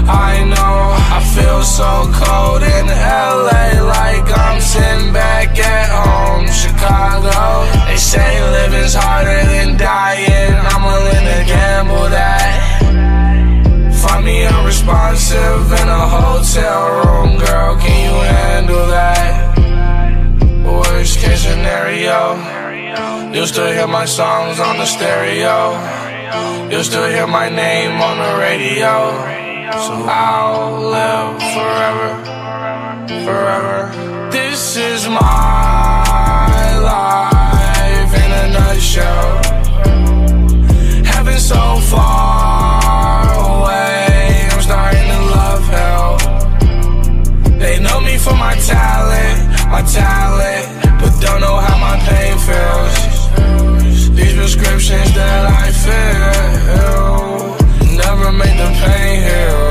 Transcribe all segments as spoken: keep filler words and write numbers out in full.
I know I feel so cold in L A, like I'm sitting back at home. Chicago, they say living's harder than dying. I'm willing to gamble that. Find me unresponsive in a hotel room, girl, can you handle that? Worst case scenario, you'll still hear my songs on the stereo. You'll still hear my name on the radio. So I'll live forever, forever. This is my life in a nutshell. Heaven so far away, I'm starting to love hell. They know me for my talent, my talent, but don't know how my pain feels. These prescriptions that I feel never make the pain heal.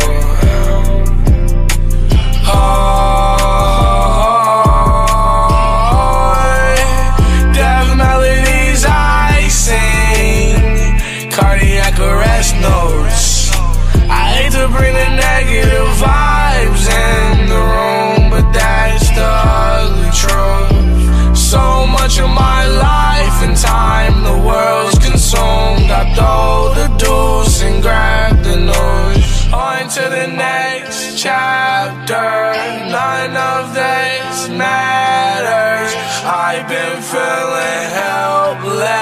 Oh, death melodies I sing, cardiac arrest notes. I hate to bring the negative vibes in the room, but that's the ugly truth. So much of my life and time, the world's consumed. I throw the deuce and grab the news. On to the next chapter, none of this matters. I've been feeling helpless.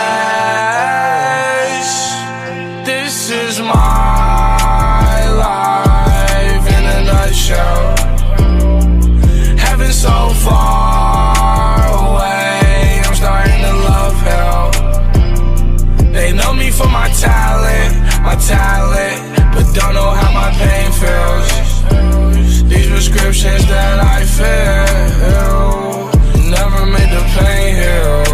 This is my life in a nutshell. Heaven so far away, I'm starting to love hell. They know me for my talent, my talent, but don't know how my pain feels. These prescriptions that I feel never made the pain heal.